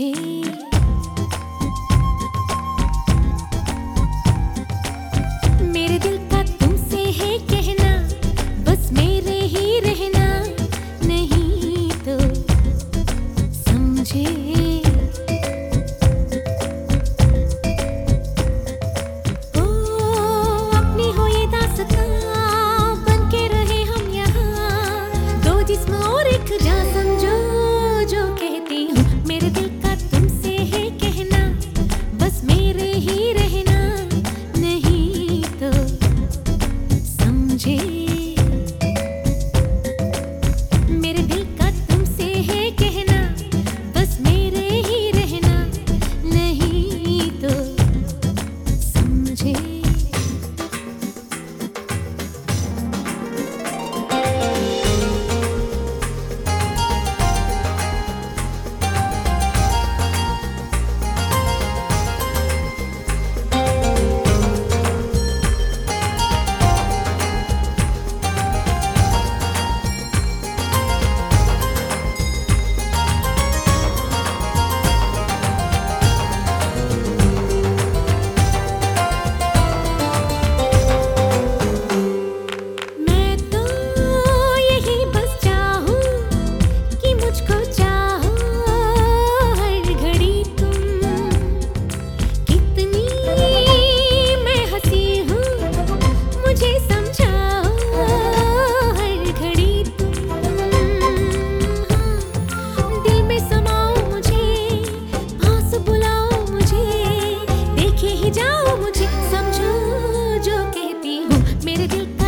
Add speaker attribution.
Speaker 1: समझे। मेरे दिल का तुमसे है कहना, बस मेरे ही रहना, नहीं तो समझे। ओ अपनी हो ये दास्तां, बन के रहे हम यहाँ, दो जिस्म और एक जान, समझो जो कहती हूँ। मेरे दिल का तुमसे है कहना, बस मेरे ही रहना, नहीं तो समझे। मेरे दिल का तुमसे है कहना, बस मेरे ही रहना, नहीं तो समझे। मैं तो यही बस चाहूं कि मुझको चाहो हर घड़ी तुम, कितनी मैं हंसी हूँ मुझे समझाओ हर घड़ी तुम। दिल में समाओ मुझे, पास बुलाओ मुझे, देखे ही जाओ मुझे, समझो जो कहती हूँ। मेरे दिल